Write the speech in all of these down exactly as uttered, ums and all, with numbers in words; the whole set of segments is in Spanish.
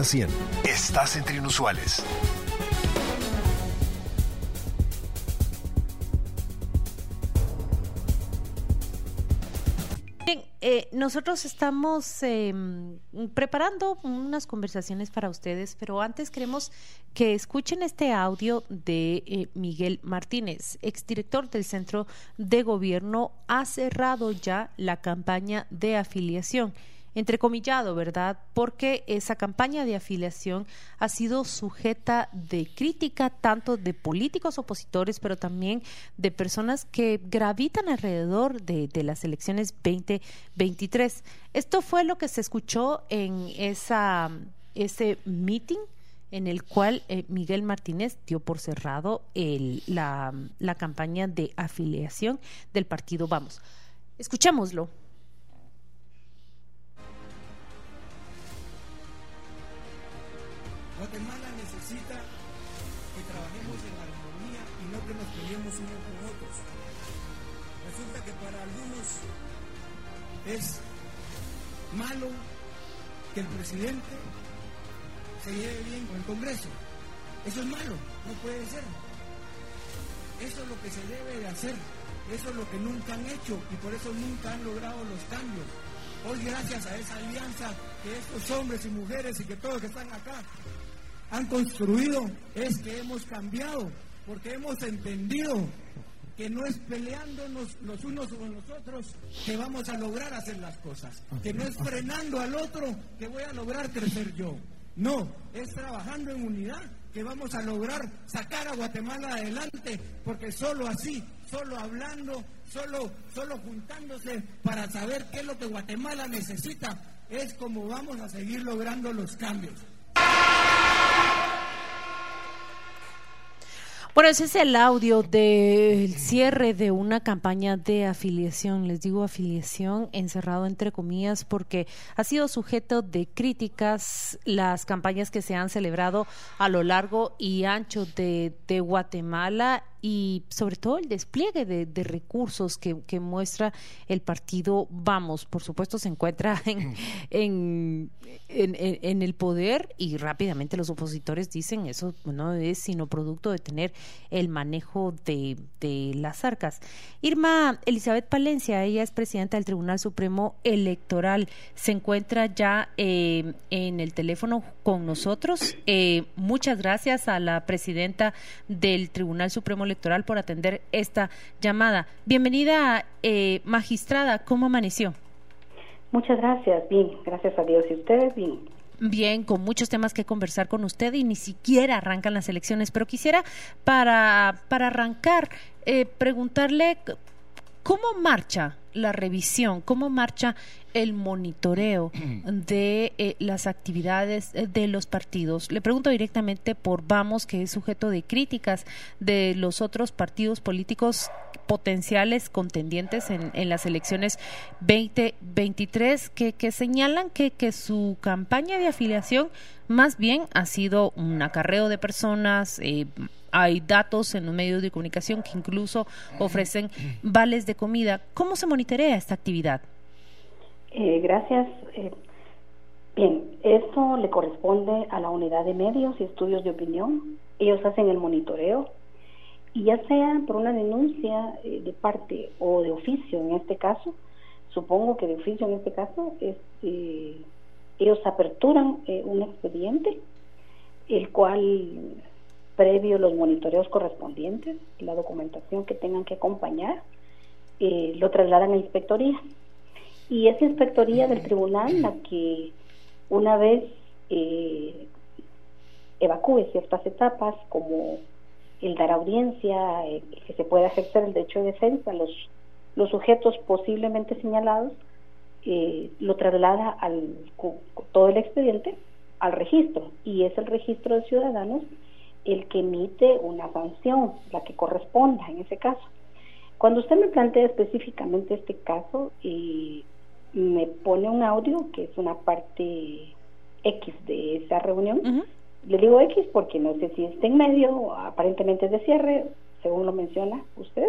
cien. Estás entre inusuales. Bien, eh, nosotros estamos eh, preparando unas conversaciones para ustedes, pero antes queremos que escuchen este audio de eh, Miguel Martínez, exdirector del Centro de Gobierno. Ha cerrado ya la campaña de afiliación, entrecomillado, ¿verdad? Porque esa campaña de afiliación ha sido sujeta de crítica tanto de políticos opositores, pero también de personas que gravitan alrededor de, de las elecciones veinte veintitrés. Esto fue lo que se escuchó en esa, ese meeting en el cual eh, Miguel Martínez dio por cerrado el, la, la campaña de afiliación del partido Vamos. Escuchémoslo. Guatemala necesita que trabajemos en armonía y no que nos peleemos unos con otros. Resulta que para algunos es malo que el presidente se lleve bien con el Congreso. Eso es malo, no puede ser. Eso es lo que se debe de hacer. Eso es lo que nunca han hecho y por eso nunca han logrado los cambios. Hoy, gracias a esa alianza que estos hombres y mujeres y que todos que están acá han construido, es que hemos cambiado, porque hemos entendido que no es peleándonos los unos con los otros que vamos a lograr hacer las cosas, que no es frenando al otro que voy a lograr crecer yo. No, es trabajando en unidad que vamos a lograr sacar a Guatemala adelante, porque solo así, solo hablando, solo, solo juntándose para saber qué es lo que Guatemala necesita, es como vamos a seguir logrando los cambios. Bueno, ese es el audio del cierre de una campaña de afiliación. Les digo afiliación encerrado entre comillas porque ha sido sujeto de críticas las campañas que se han celebrado a lo largo y ancho de, de Guatemala y sobre todo el despliegue de, de recursos que, que muestra el partido Vamos. Por supuesto se encuentra en, en, en, en el poder y rápidamente los opositores dicen eso no es sino producto de tener el manejo de, de las arcas. Irma Elizabeth Palencia, ella es presidenta del Tribunal Supremo Electoral, se encuentra ya eh, en el teléfono con nosotros. Eh, muchas gracias a la presidenta del Tribunal Supremo Electoral por atender esta llamada. Bienvenida, eh, magistrada, ¿cómo amaneció? Muchas gracias, bien, gracias a Dios. ¿Y ustedes bien? Bien, con muchos temas que conversar con usted y ni siquiera arrancan las elecciones, pero quisiera para, para arrancar eh, preguntarle cómo marcha la revisión, cómo marcha el monitoreo de eh, las actividades de los partidos. Le pregunto directamente por Vamos, que es sujeto de críticas de los otros partidos políticos potenciales contendientes en, en las elecciones veinte veintitrés, que, que señalan que, que su campaña de afiliación más bien ha sido un acarreo de personas. eh, Hay datos en los medios de comunicación que incluso ofrecen vales de comida. ¿Cómo se monitorea esta actividad? Eh, gracias. Eh, bien, esto le corresponde a la unidad de medios y estudios de opinión. Ellos hacen el monitoreo y ya sea por una denuncia eh, de parte o de oficio en este caso, supongo que de oficio en este caso, es, eh, ellos aperturan eh, un expediente, el cual previo los monitoreos correspondientes, la documentación que tengan que acompañar, eh, lo trasladan a inspectoría. Y es inspectoría del tribunal la que una vez eh, evacúe ciertas etapas, como el dar audiencia, eh, que se pueda ejercer el derecho de defensa, los, los sujetos posiblemente señalados, eh, lo traslada al todo el expediente al registro, y es el registro de ciudadanos el que emite una sanción, la que corresponda en ese caso. Cuando usted me plantea específicamente este caso, eh, me pone un audio que es una parte X de esa reunión. Uh-huh. Le digo X porque no sé si está en medio, aparentemente es de cierre, según lo menciona usted,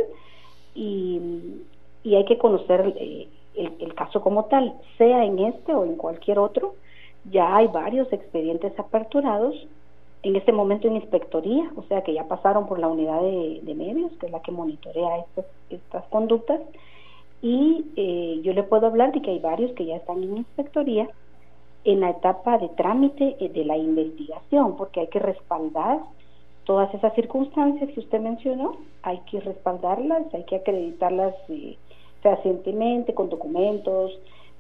y, y hay que conocer eh, el, el caso como tal, sea en este o en cualquier otro. Ya hay varios expedientes aperturados en este momento en inspectoría, o sea que ya pasaron por la unidad de, de medios, que es la que monitorea estas, estas conductas, y eh, yo le puedo hablar de que hay varios que ya están en inspectoría en la etapa de trámite de la investigación, porque hay que respaldar todas esas circunstancias que usted mencionó, hay que respaldarlas, hay que acreditarlas eh, fehacientemente con documentos,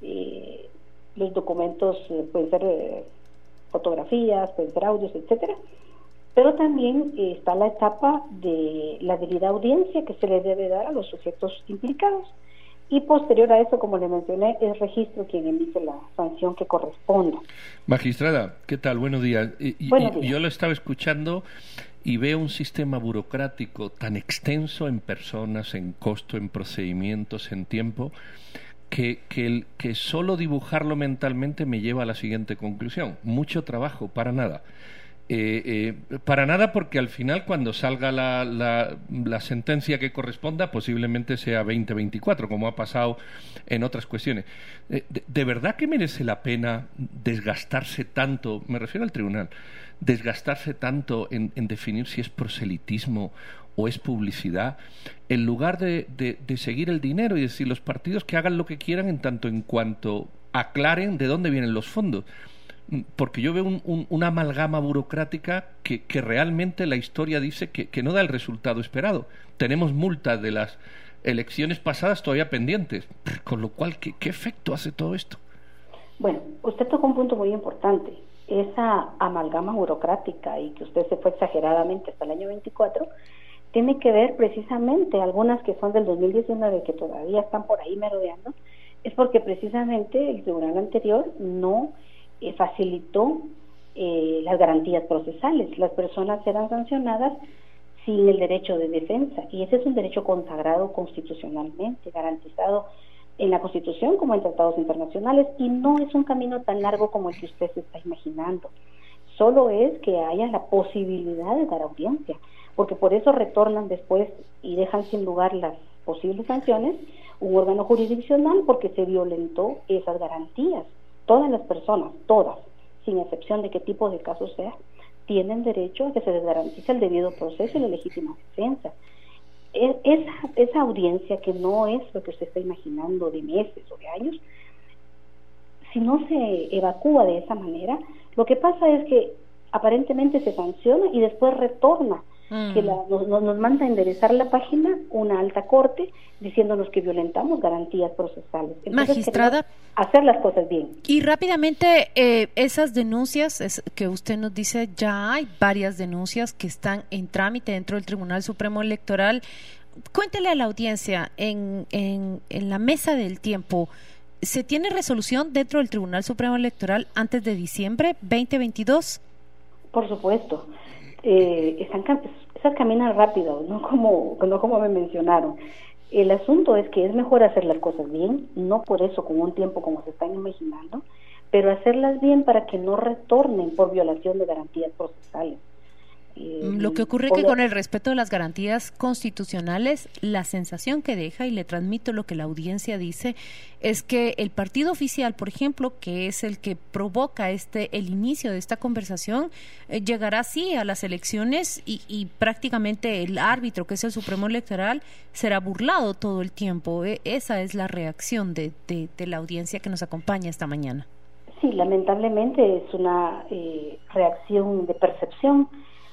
eh, los documentos eh, pueden ser eh, fotografías, pueden ser audios, etcétera, pero también eh, está la etapa de la debida audiencia que se le debe dar a los sujetos implicados, y posterior a eso, como le mencioné, es registro quien emite la sanción que corresponda. Magistrada, ¿qué tal? Buenos días. Y, Buenos y, días. Yo lo estaba escuchando y veo un sistema burocrático tan extenso en personas, en costo, en procedimientos, en tiempo, que, que, el, que solo dibujarlo mentalmente me lleva a la siguiente conclusión. Mucho trabajo, para nada. Eh, eh, para nada, porque al final cuando salga la, la, la sentencia que corresponda posiblemente sea veinte veinticuatro, como ha pasado en otras cuestiones. Eh, de, ¿De verdad que merece la pena desgastarse tanto, me refiero al tribunal, desgastarse tanto en, en definir si es proselitismo o es publicidad, en lugar de, de, de seguir el dinero y decir los partidos que hagan lo que quieran en tanto en cuanto aclaren de dónde vienen los fondos? Porque yo veo un, un, una amalgama burocrática que, que realmente la historia dice que, que no da el resultado esperado. Tenemos multas de las elecciones pasadas todavía pendientes, con lo cual, ¿qué, qué efecto hace todo esto? Bueno, usted tocó un punto muy importante. Esa amalgama burocrática, y que usted se fue exageradamente hasta el año veinticuatro, tiene que ver precisamente, algunas que son del dos mil diecinueve que todavía están por ahí merodeando, es porque precisamente el tribunal anterior no eh, facilitó eh, las garantías procesales. Las personas eran sancionadas sin el derecho de defensa, y ese es un derecho consagrado constitucionalmente, garantizado en la Constitución como en tratados internacionales, y no es un camino tan largo como el que usted se está imaginando. Solo es que haya la posibilidad de dar audiencia, porque por eso retornan después y dejan sin lugar las posibles sanciones un órgano jurisdiccional, porque se violentó esas garantías. Todas las personas, todas, sin excepción de qué tipo de caso sea, tienen derecho a que se les garantice el debido proceso y la legítima defensa. Esa, esa audiencia, que no es lo que usted está imaginando de meses o de años, si no se evacúa de esa manera, lo que pasa es que aparentemente se sanciona y después retorna, mm. que la, nos, nos manda a enderezar la página una alta corte diciéndonos que violentamos garantías procesales. Entonces, magistrada, hacer las cosas bien. Y rápidamente, eh, esas denuncias es, que usted nos dice, ya hay varias denuncias que están en trámite dentro del Tribunal Supremo Electoral. Cuéntele a la audiencia, en, en, en la mesa del tiempo, ¿se tiene resolución dentro del Tribunal Supremo Electoral antes de diciembre veinte veintidós? Por supuesto. Eh, están, esas caminan rápido, no como, no como me mencionaron. El asunto es que es mejor hacer las cosas bien, no por eso con un tiempo como se están imaginando, pero hacerlas bien para que no retornen por violación de garantías procesales. Eh, Lo que ocurre es que con el respeto de las garantías constitucionales, la sensación que deja, y le transmito lo que la audiencia dice, es que el partido oficial, por ejemplo, que es el que provoca este el inicio de esta conversación, eh, llegará así a las elecciones y, y prácticamente el árbitro, que es el Supremo Electoral, será burlado todo el tiempo. Eh, esa es la reacción de, de, de la audiencia que nos acompaña esta mañana. Sí, lamentablemente es una eh, reacción de percepción,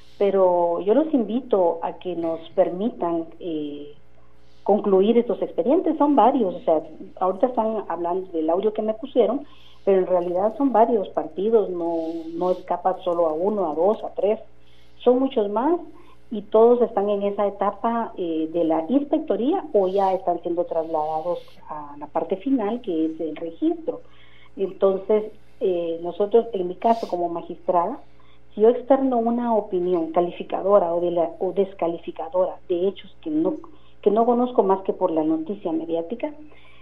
pero yo los invito a que nos permitan eh, concluir estos expedientes. Son varios, o sea, ahorita están hablando del audio que me pusieron, pero en realidad son varios partidos, no, no escapa solo a uno, a dos, a tres, son muchos más, y todos están en esa etapa eh, de la inspectoría o ya están siendo trasladados a la parte final, que es el registro. Entonces, eh, nosotros, en mi caso como magistrada, si yo externo una opinión calificadora o, de la, o descalificadora de hechos que no que no conozco más que por la noticia mediática,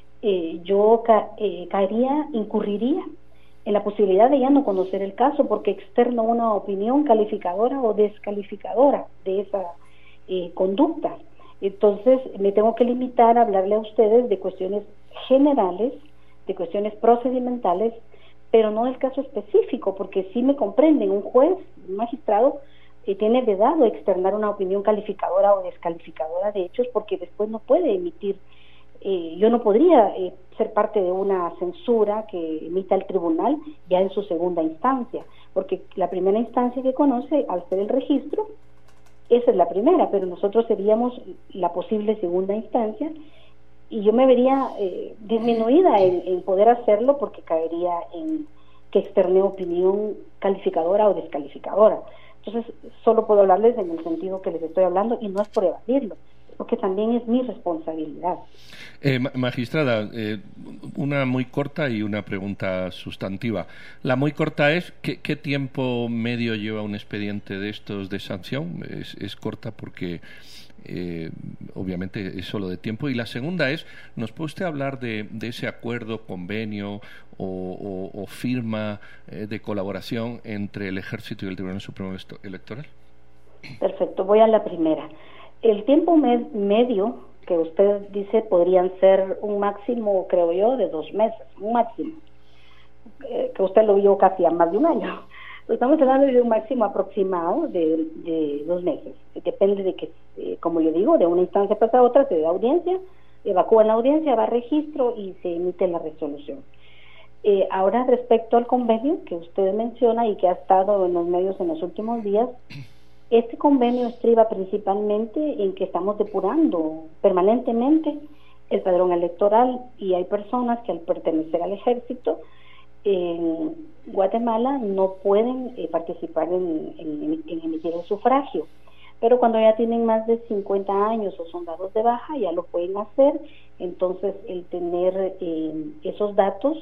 eh, yo ca, eh, caería, incurriría en la posibilidad de ya no conocer el caso, porque externo una opinión calificadora o descalificadora de esa eh, conducta. Entonces me tengo que limitar a hablarle a ustedes de cuestiones generales, de cuestiones procedimentales, pero no el caso específico, porque sí me comprenden, un juez, un magistrado, eh, tiene vedado externar una opinión calificadora o descalificadora de hechos, porque después no puede emitir, eh, yo no podría eh, ser parte de una censura que emita el tribunal ya en su segunda instancia, porque la primera instancia que conoce, al ser el registro, esa es la primera, pero nosotros seríamos la posible segunda instancia, y yo me vería eh, disminuida en, en poder hacerlo, porque caería en que externe opinión calificadora o descalificadora. Entonces, solo puedo hablarles en el sentido que les estoy hablando, y no es por evadirlo, porque también es mi responsabilidad. Eh, magistrada, eh, una muy corta y una pregunta sustantiva. La muy corta es, ¿qué, qué tiempo medio lleva un expediente de estos de sanción? Es, es corta porque eh, obviamente es solo de tiempo. Y la segunda es, ¿nos puede usted hablar de, de ese acuerdo, convenio o, o, o firma eh, de colaboración entre el Ejército y el Tribunal Supremo Electoral? Perfecto, voy a la primera. El tiempo med- medio que usted dice podrían ser un máximo, creo yo, de dos meses, un máximo, eh, que usted lo vio casi a más de un año. Estamos hablando de un máximo aproximado de, de dos meses. Depende de que, eh, como yo digo, de una instancia pasa a otra, se da audiencia, evacúan la audiencia, va a registro y se emite la resolución. Eh, ahora, respecto al convenio que usted menciona y que ha estado en los medios en los últimos días, este convenio estriba principalmente en que estamos depurando permanentemente el padrón electoral, y hay personas que al pertenecer al ejército en Guatemala no pueden eh, participar en, en, en emitir el sufragio, pero cuando ya tienen más de cincuenta años o son dados de baja ya lo pueden hacer. Entonces el tener eh, esos datos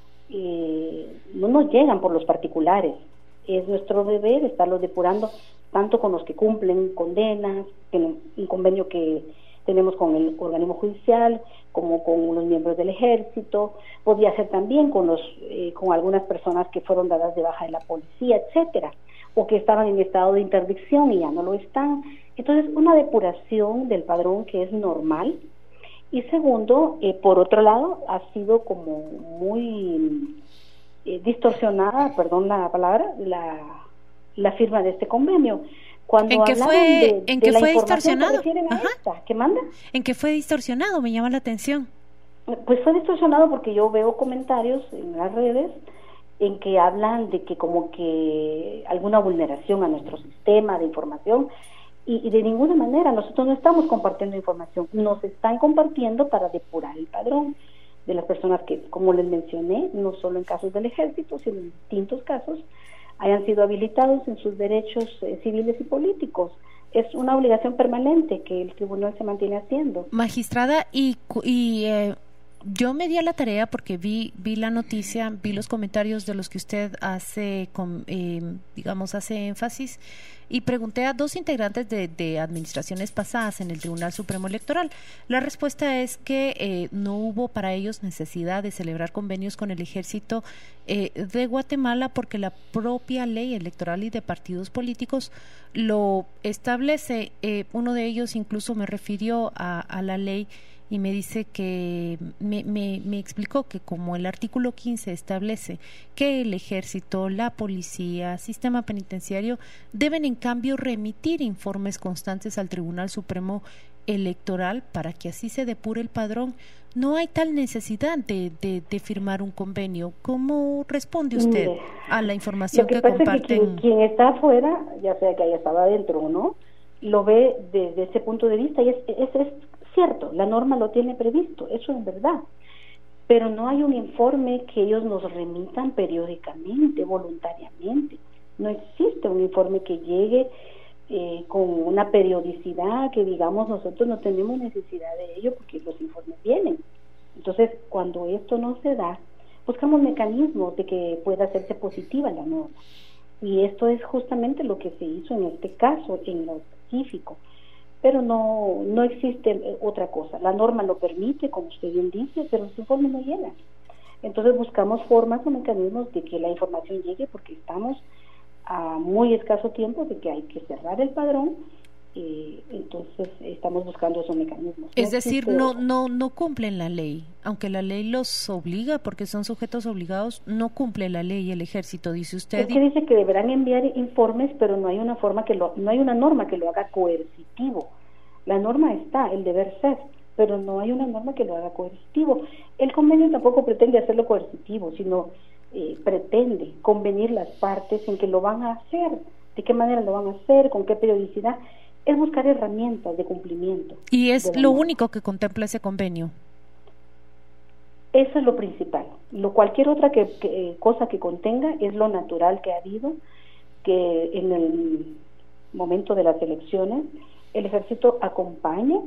eh, no nos llegan por los particulares, es nuestro deber estarlos depurando tanto con los que cumplen condenas, en un convenio que tenemos con el organismo judicial, como con los miembros del ejército, podría ser también con los eh, con algunas personas que fueron dadas de baja de la policía, etcétera, o que estaban en estado de interdicción y ya no lo están. Entonces, una depuración del padrón que es normal. Y segundo, eh, por otro lado, ha sido como muy eh, distorsionada, perdón la palabra, la la firma de este convenio. Cuando ¿En qué fue, de, ¿en de qué la fue información distorsionado? que refieren a esta, ¿qué manda? ¿En qué fue distorsionado? Me llama la atención. Pues fue distorsionado porque yo veo comentarios en las redes en que hablan de que como que alguna vulneración a nuestro sistema de información, y, y de ninguna manera, nosotros no estamos compartiendo información, nos están compartiendo para depurar el padrón de las personas que, como les mencioné, no solo en casos del ejército, sino en distintos casos, hayan sido habilitados en sus derechos eh, civiles y políticos. Es una obligación permanente que el tribunal se mantiene haciendo. Magistrada, y, y eh, yo me di a la tarea porque vi vi la noticia, vi los comentarios de los que usted hace, con, eh, digamos, hace énfasis, y pregunté a dos integrantes de, de administraciones pasadas en el Tribunal Supremo Electoral. La respuesta es que eh, no hubo para ellos necesidad de celebrar convenios con el Ejército eh, de Guatemala, porque la propia ley electoral y de partidos políticos lo establece. Eh, uno de ellos incluso me refirió a, a la ley y me dice que, me, me, me explicó que como el artículo quince establece que el ejército, la policía, sistema penitenciario deben en cambio remitir informes constantes al Tribunal Supremo Electoral para que así se depure el padrón, no hay tal necesidad de, de, de firmar un convenio. ¿Cómo responde usted Mire, a la información lo que, que pasa comparten? Es que quien, quien está afuera, ya sea que haya estado adentro o no, lo ve desde ese punto de vista, y es, es, es cierto, la norma lo tiene previsto, eso es verdad, pero no hay un informe que ellos nos remitan periódicamente, voluntariamente. No existe un informe que llegue eh, con una periodicidad que digamos nosotros no tenemos necesidad de ello porque los informes vienen. Entonces, cuando esto no se da, buscamos mecanismos de que pueda hacerse positiva la norma, y esto es justamente lo que se hizo en este caso, en lo específico. Pero no no existe otra cosa. La norma lo permite, como usted bien dice, pero los informes no llegan. Entonces buscamos formas o mecanismos de que la información llegue, porque estamos a muy escaso tiempo de que hay que cerrar el padrón Eh, entonces estamos buscando esos mecanismos. Es no decir, existe... no no no cumplen la ley, aunque la ley los obliga porque son sujetos obligados, no cumple la ley el ejército, dice usted. Es que dice que deberán enviar informes, pero no hay una forma que lo, no hay una norma que lo haga coercitivo. La norma está, el deber ser, pero no hay una norma que lo haga coercitivo. El convenio tampoco pretende hacerlo coercitivo, sino eh, pretende convenir las partes en que lo van a hacer, de qué manera lo van a hacer, con qué periodicidad. Es buscar herramientas de cumplimiento. Y es lo norma. único que contempla ese convenio. Eso es lo principal. Lo cualquier otra que, que, cosa que contenga es lo natural que ha habido, que en el momento de las elecciones el ejército acompaña,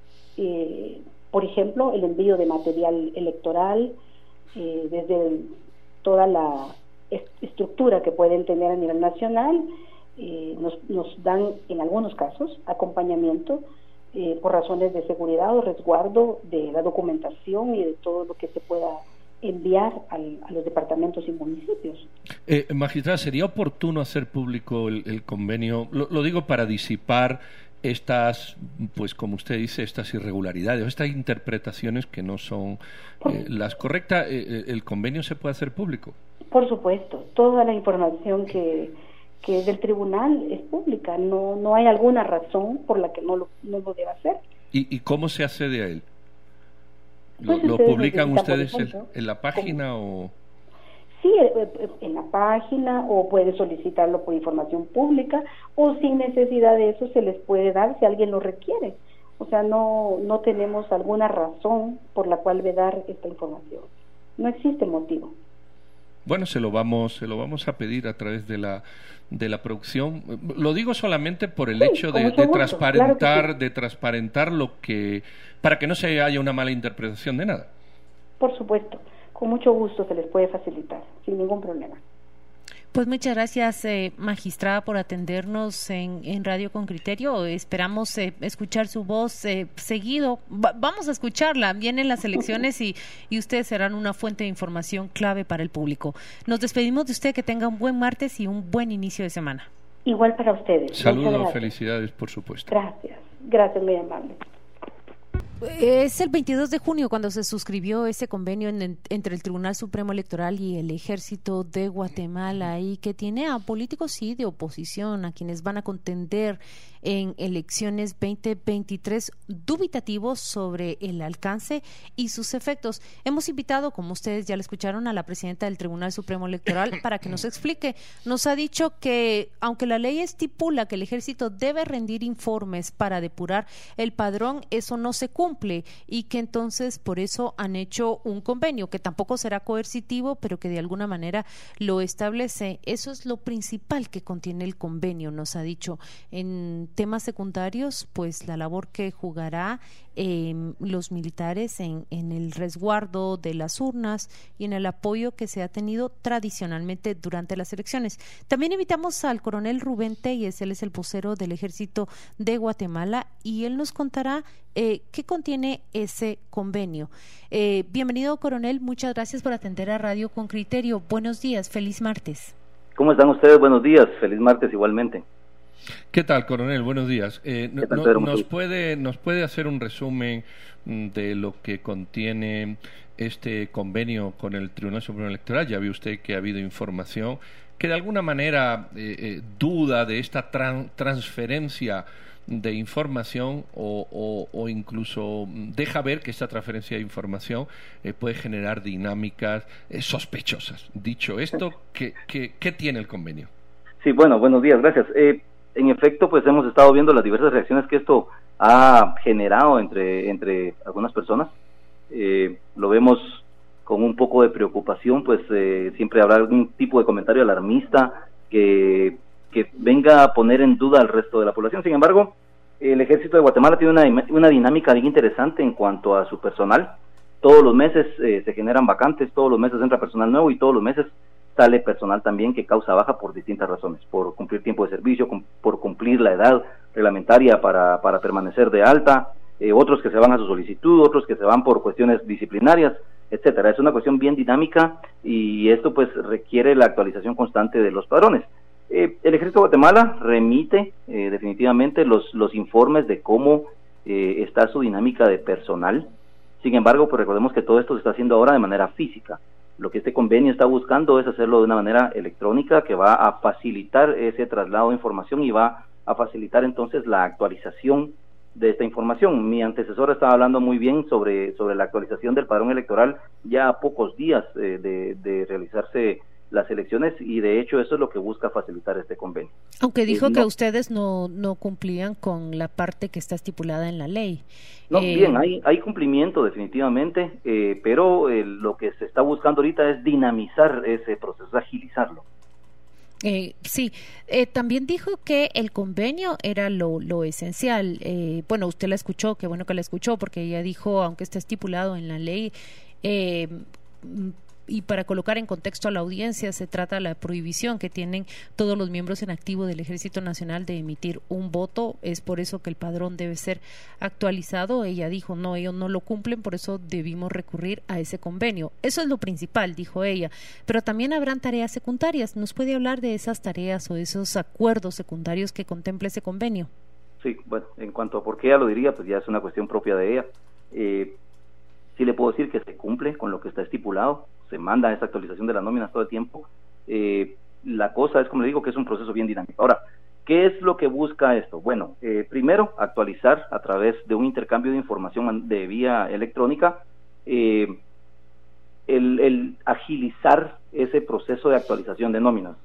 eh, por ejemplo, el envío de material electoral, eh, desde el, toda la est- estructura que pueden tener a nivel nacional. Eh, nos, nos dan en algunos casos acompañamiento eh, por razones de seguridad o resguardo de la documentación y de todo lo que se pueda enviar al, a los departamentos y municipios. Eh, magistrada, ¿sería oportuno hacer público el, el convenio? Lo, lo digo para disipar estas, pues como usted dice, estas irregularidades, estas interpretaciones que no son eh, las correctas. Eh, ¿El convenio se puede hacer público? Por supuesto, toda la información que que del tribunal es pública, no no hay alguna razón por la que no lo, no lo deba hacer. ¿Y, y cómo se accede a él? ¿Lo, Pues lo ustedes publican necesitan, ustedes por en, ejemplo, en la página o...? Sí, en la página, o puede solicitarlo por información pública, o sin necesidad de eso se les puede dar si alguien lo requiere. O sea, no no tenemos alguna razón por la cual vedar esta información. No existe motivo. Bueno, se lo vamos se lo vamos a pedir a través de la de la producción. Lo digo solamente por el sí, hecho de, gusto, de transparentar claro sí. de transparentar lo que, para que no se haya una mala interpretación de nada. Por supuesto, con mucho gusto se les puede facilitar, sin ningún problema. Pues muchas gracias, eh, magistrada, por atendernos en, en Radio con Criterio. Esperamos eh, escuchar su voz eh, seguido. Va, vamos a escucharla. Vienen las elecciones y, y ustedes serán una fuente de información clave para el público. Nos despedimos de usted. Que tenga un buen martes y un buen inicio de semana. Igual para ustedes. Saludos, felicidades, por supuesto. Gracias, gracias, muy amable. Es el veintidós de junio cuando se suscribió ese convenio en, en, entre el Tribunal Supremo Electoral y el Ejército de Guatemala, y que tiene a políticos sí de oposición, a quienes van a contender en elecciones veinte veintitrés, dubitativos sobre el alcance y sus efectos. Hemos invitado, como ustedes ya lo escucharon, a la presidenta del Tribunal Supremo Electoral para que nos explique. Nos ha dicho que, aunque la ley estipula que el Ejército debe rendir informes para depurar el padrón, eso no se cumple, y que entonces por eso han hecho un convenio que tampoco será coercitivo, pero que de alguna manera lo establece. Eso es lo principal que contiene el convenio, nos ha dicho. En temas secundarios, pues la labor que jugará eh, los militares en, en el resguardo de las urnas y en el apoyo que se ha tenido tradicionalmente durante las elecciones. También invitamos al coronel Rubén Telles, él es el vocero del Ejército de Guatemala, y él nos contará eh, qué contiene ese convenio. Eh, bienvenido, coronel, muchas gracias por atender a Radio con Criterio. Buenos días, feliz martes. ¿Cómo están ustedes? Buenos días, feliz martes igualmente. ¿Qué tal, coronel? Buenos días. Eh, no, tal, no, ¿nos puede nos puede hacer un resumen de lo que contiene este convenio con el Tribunal Supremo Electoral? Ya vio usted que ha habido información que de alguna manera eh, eh, duda de esta tran transferencia de información o, o, o incluso deja ver que esta transferencia de información eh, puede generar dinámicas eh, sospechosas. Dicho esto, ¿qué, qué, qué tiene el convenio? Sí, bueno, buenos días, gracias. Eh, en efecto, pues hemos estado viendo las diversas reacciones que esto ha generado entre, entre algunas personas. Eh, lo vemos con un poco de preocupación, pues eh, siempre habrá algún tipo de comentario alarmista que, que venga a poner en duda al resto de la población. Sin embargo, el Ejército de Guatemala tiene una, una dinámica bien interesante en cuanto a su personal. Todos los meses eh, se generan vacantes, todos los meses entra personal nuevo y todos los meses sale personal también que causa baja por distintas razones, por cumplir tiempo de servicio, com, por cumplir la edad reglamentaria para, para permanecer de alta, eh, otros que se van a su solicitud, otros que se van por cuestiones disciplinarias, etcétera. Es una cuestión bien dinámica y esto pues requiere la actualización constante de los padrones. Eh, el Ejército de Guatemala remite eh, definitivamente los, los informes de cómo eh, está su dinámica de personal. Sin embargo, pues recordemos que todo esto se está haciendo ahora de manera física. Lo que este convenio está buscando es hacerlo de una manera electrónica que va a facilitar ese traslado de información y va a facilitar entonces la actualización de esta información. Mi antecesora estaba hablando muy bien sobre, sobre la actualización del padrón electoral ya a pocos días eh, de, de realizarse las elecciones, y de hecho eso es lo que busca facilitar este convenio. Aunque dijo eh, no, que ustedes no no cumplían con la parte que está estipulada en la ley. No, eh, bien, hay, hay cumplimiento definitivamente, eh, pero eh, lo que se está buscando ahorita es dinamizar ese proceso, agilizarlo. Eh, sí, eh, también dijo que el convenio era lo, lo esencial. Eh, bueno, usted la escuchó, qué bueno que la escuchó, porque ella dijo, aunque está estipulado en la ley, eh, y para colocar en contexto a la audiencia, se trata de la prohibición que tienen todos los miembros en activo del Ejército Nacional de emitir un voto. Es por eso que el padrón debe ser actualizado. Ella dijo, no, ellos no lo cumplen, por eso debimos recurrir a ese convenio. Eso es lo principal, dijo ella, pero también habrán tareas secundarias. ¿Nos puede hablar de esas tareas o de esos acuerdos secundarios que contempla ese convenio? Sí, bueno, en cuanto a por qué ella lo diría, pues ya es una cuestión propia de ella. Eh, sí le puedo decir que se cumple con lo que está estipulado, se manda esa actualización de las nóminas todo el tiempo. Eh, la cosa es, como le digo, que es un proceso bien dinámico. Ahora, ¿qué es lo que busca esto? Bueno, eh, primero, actualizar a través de un intercambio de información de vía electrónica, eh, el, el agilizar ese proceso de actualización de nóminas.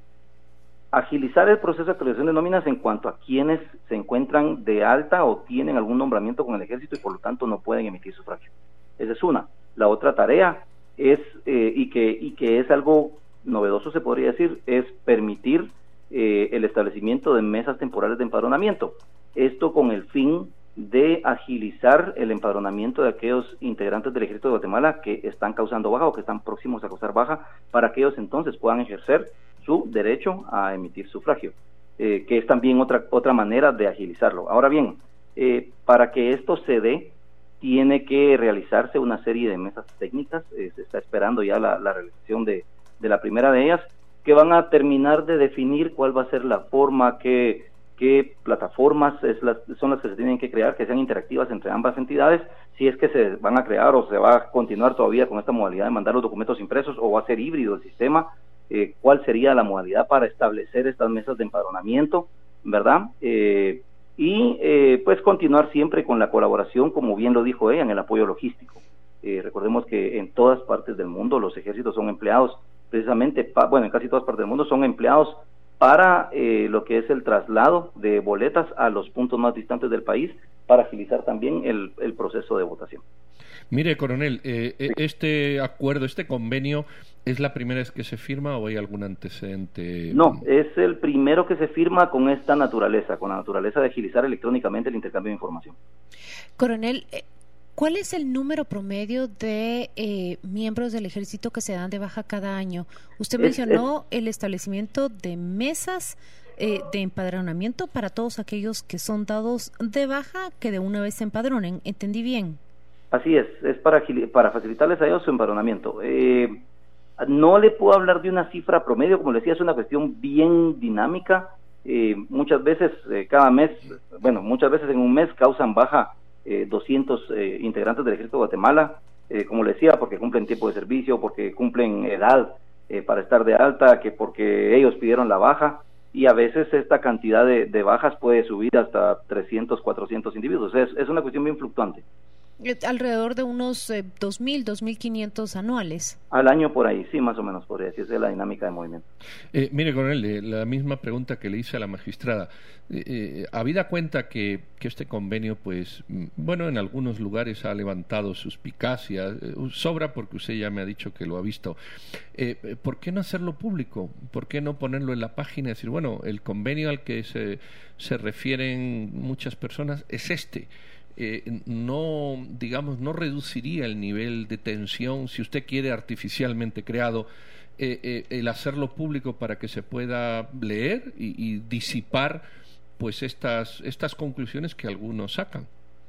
Agilizar el proceso de actualización de nóminas en cuanto a quienes se encuentran de alta o tienen algún nombramiento con el ejército y por lo tanto no pueden emitir sufragio. Esa es una. La otra tarea es, eh, y, que, y que es algo novedoso se podría decir, es permitir eh, el establecimiento de mesas temporales de empadronamiento. Esto con el fin de agilizar el empadronamiento de aquellos integrantes del Ejército de Guatemala que están causando baja o que están próximos a causar baja, para que ellos entonces puedan ejercer su derecho a emitir sufragio, eh, que es también otra, otra manera de agilizarlo. Ahora bien, eh, para que esto se dé, tiene que realizarse una serie de mesas técnicas. Eh, se está esperando ya la, la realización de, de la primera de ellas, que van a terminar de definir cuál va a ser la forma, qué, qué plataformas es las, son las que se tienen que crear, que sean interactivas entre ambas entidades, si es que se van a crear o se va a continuar todavía con esta modalidad de mandar los documentos impresos o va a ser híbrido el sistema, eh, cuál sería la modalidad para establecer estas mesas de empadronamiento, ¿verdad? Eh, y eh, pues continuar siempre con la colaboración, como bien lo dijo ella, en el apoyo logístico. Eh, recordemos que en todas partes del mundo los ejércitos son empleados precisamente, pa, bueno, en casi todas partes del mundo son empleados para eh, lo que es el traslado de boletas a los puntos más distantes del país, para agilizar también el, el proceso de votación. Mire, coronel, eh, sí. este acuerdo, este convenio, ¿es la primera vez que se firma o hay algún antecedente? No, es el primero que se firma con esta naturaleza, con la naturaleza de agilizar electrónicamente el intercambio de información. Coronel, ¿cuál es el número promedio de eh, miembros del ejército que se dan de baja cada año? Usted Es, mencionó es... el establecimiento de mesas eh, de empadronamiento para todos aquellos que son dados de baja, que de una vez se empadronen. ¿Entendí bien? Así es, es para, para facilitarles a ellos su empadronamiento. Eh, no le puedo hablar de una cifra promedio, como les decía, es una cuestión bien dinámica. Eh, muchas veces, eh, cada mes, bueno, muchas veces en un mes causan baja eh, doscientos eh, integrantes del Ejército de Guatemala, eh, como les decía, porque cumplen tiempo de servicio, porque cumplen edad eh, para estar de alta, que porque ellos pidieron la baja, y a veces esta cantidad de, de bajas puede subir hasta trescientos, cuatrocientos individuos. Es, es una cuestión bien fluctuante. Alrededor de unos eh, dos mil, dos mil quinientos anuales. Al año por ahí, sí, más o menos podría decirse, es la dinámica de movimiento. Eh, mire, coronel, eh, la misma pregunta que le hice a la magistrada. Eh, eh, habida cuenta que, que este convenio, pues, bueno, en algunos lugares ha levantado suspicacias, eh, sobra porque usted ya me ha dicho que lo ha visto. Eh, ¿Por qué no hacerlo público? ¿Por qué no ponerlo en la página y decir, bueno, el convenio al que se, se refieren muchas personas es este? Eh, no, digamos, no reduciría el nivel de tensión, si usted quiere, artificialmente creado, eh, eh, el hacerlo público para que se pueda leer y, y disipar pues estas, estas conclusiones que algunos sacan.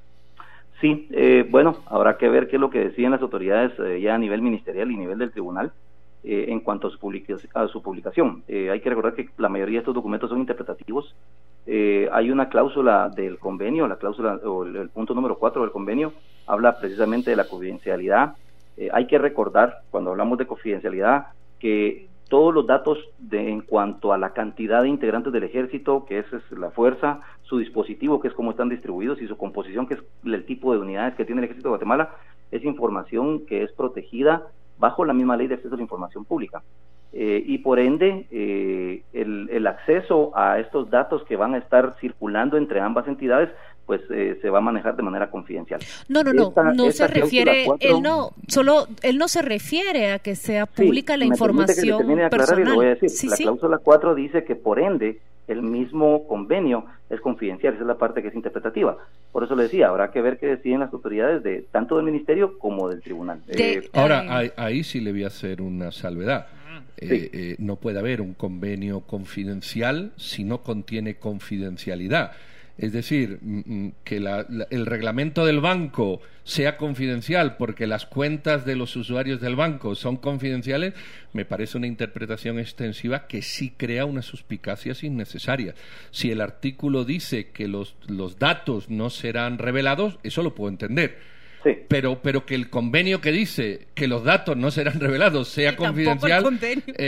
Sí, eh, bueno, habrá que ver qué es lo que deciden las autoridades eh, ya a nivel ministerial y a nivel del tribunal. eh, en cuanto a su, publica a su publicación. Eh, hay que recordar que la mayoría de estos documentos son interpretativos. Eh, hay una cláusula del convenio, la cláusula o el, el punto número cuatro del convenio habla precisamente de la confidencialidad. Eh, hay que recordar, cuando hablamos de confidencialidad, que todos los datos de, en cuanto a la cantidad de integrantes del ejército, que esa es la fuerza, su dispositivo, que es cómo están distribuidos, y su composición, que es el tipo de unidades que tiene el ejército de Guatemala, es información que es protegida bajo la misma ley de acceso a la información pública. Eh, y por ende, eh, el, el acceso a estos datos que van a estar circulando entre ambas entidades, pues eh, se va a manejar de manera confidencial. No, no, no, esta, no esta se refiere, cuatro, él no, solo, él no se refiere a que sea pública sí, la información que termine de aclarar personal. Y lo voy a decir. Sí, la sí. cláusula cuatro dice que por ende el mismo convenio es confidencial, esa es la parte que es interpretativa. Por eso le decía, habrá que ver qué deciden las autoridades de tanto del ministerio como del tribunal. De, eh, ahora, ahí, ahí sí le voy a hacer una salvedad. Sí. Eh, eh, no puede haber un convenio confidencial si no contiene confidencialidad. Es decir, que la, la, el reglamento del banco sea confidencial porque las cuentas de los usuarios del banco son confidenciales, me parece una interpretación extensiva que sí crea unas suspicacias innecesarias. Si el artículo dice que los, los datos no serán revelados, eso lo puedo entender. Sí. Pero, pero que el convenio que dice que los datos no serán revelados sea y confidencial, eh, eh,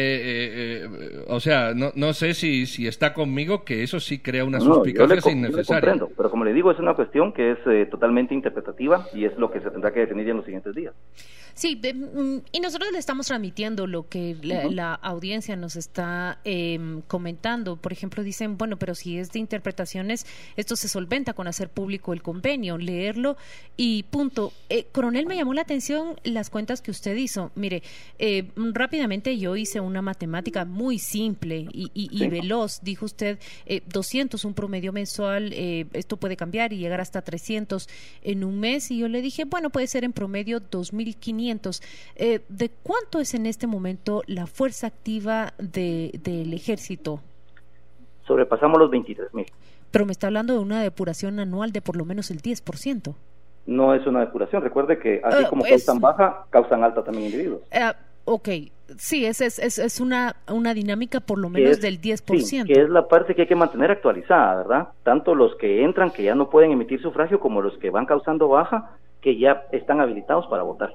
eh, o sea, no, no sé si, si está conmigo que eso sí crea una no, suspicacia yo le, innecesaria. Yo le comprendo, pero como le digo, es una cuestión que es eh, totalmente interpretativa y es lo que se tendrá que definir en los siguientes días. Sí, y nosotros le estamos transmitiendo lo que la, uh-huh. la audiencia nos está eh, comentando. Por ejemplo, dicen, bueno, pero si es de interpretaciones, esto se solventa con hacer público el convenio, leerlo y punto. Eh, coronel, me llamó la atención las cuentas que usted hizo. Mire, eh, rápidamente yo hice una matemática muy simple y, y, y sí. veloz. Dijo usted, eh, doscientos, un promedio mensual, eh, esto puede cambiar y llegar hasta trescientos en un mes. Y yo le dije, bueno, puede ser en promedio dos mil quinientos. Eh, ¿De cuánto es en este momento la fuerza activa de, del ejército? Sobrepasamos los veintitrés mil. Pero me está hablando de una depuración anual de por lo menos el diez por ciento. No es una depuración. Recuerde que así uh, como pues, causan baja, causan alta también individuos. Uh, ok, sí, es, es, es, es una, una dinámica por lo menos es, del diez por ciento. Sí, que es la parte que hay que mantener actualizada, ¿verdad? Tanto los que entran, que ya no pueden emitir sufragio, como los que van causando baja, que ya están habilitados para votar.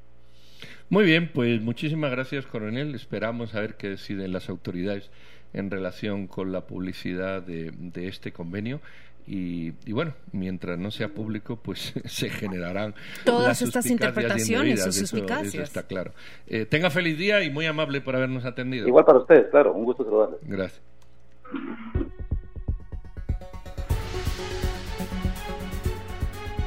Muy bien, pues muchísimas gracias, coronel. Esperamos a ver qué deciden las autoridades en relación con la publicidad de, de este convenio. Y, y bueno, mientras no sea público, pues se generarán todas las estas interpretaciones o suspicacias. Eso, eso está claro. Eh, tenga feliz día y muy amable por habernos atendido. Igual para ustedes, claro. Un gusto saludarles. Gracias.